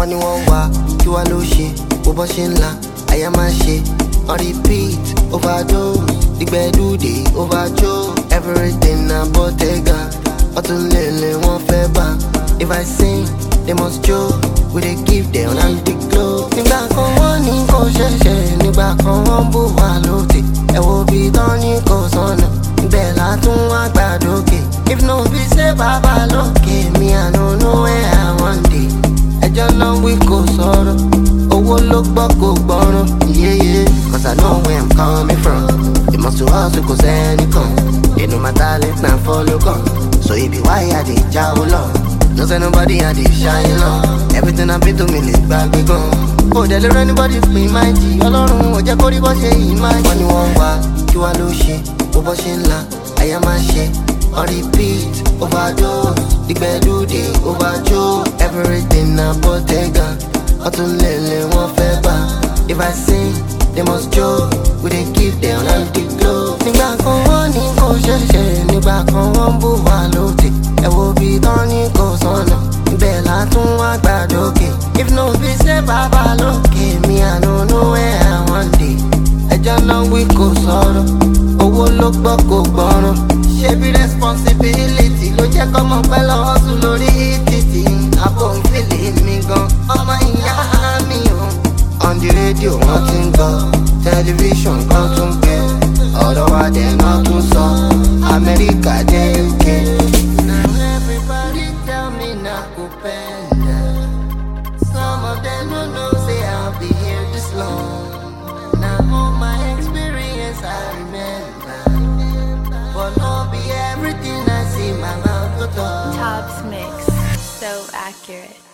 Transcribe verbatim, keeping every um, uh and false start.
Wọ́n ní wọ́n wá kí wá ló ṣe bó bọ́ ṣe ńlá àyà máa ṣe on repeat overdose ìgbẹ́dúdé overjoe everything na Bottega ọtún lèlè wọ́n fẹ́ bá if I sing they must joke we dey give them and the glow. Nígbà kan wọ́n ní kò ṣẹ̀ṣẹ̀ nígbà kan wọ́n bù wá lóde ẹ wo bí tán ní kò sọnà ibẹ̀ látún wá gbàdókè if no be say bàbá lókè mi I no know where I wan dey ẹjọ́ náà wí kò sọ̀rọ̀ owó ló gbọ́ kò gbọ́ràn yéyé cause I know where I'm coming from you must to hustle kò sẹ́nìkan they know my talent na follow come so it be why I dey jáwó lọ. No say nobody I dey shine long. Everything I been to me lè gbàgbé gan. Kò dẹ̀ lè rẹ́ anybody pin my G. Ọlọ́run ò jẹ́ kó rí bọ́ ṣe yìí máa. Wọ́n ní wọ́n wá kí wá ló ṣe bó bọ́ ṣe ńlá àyà máa ṣe on repeat overdose ìgbẹ́dúdé overjoe everything na Bottega ọtún lèlè wọ́n fẹ́ bá if I sing they must joke we dey give them and the glow. Nígbà kan wọ́n ní kò ṣẹ̀ṣẹ̀ nígbà kan wọ́n bù wá lóde ẹ wo bí tán ní kò sọnà ibẹ̀ látún wá gbàdókè if no be say bàbá lókè mi I no know where I wan dey ẹjọ́ náà wí kò sọ̀rọ̀ owó ló gbọ́ kò gbọ́ràn ṣebí responsibility ló jẹ́ kọ́mọ pẹ́ lọ́wọ́ sùn lórí títì àbò ń fìlì mi gan ọmọ ìyá mi o on the radio wọ́n ti ń gbọ́ tẹlifíṣàn kan tún gbé ọ̀rọ̀ wa dẹ̀ náà tún sọ Amẹ́ríkà dé U K. Some of them don't know say I'll be here this long. Now all my experience I remember, but not be everything I see my mouth to talk. Tops Mix, so accurate.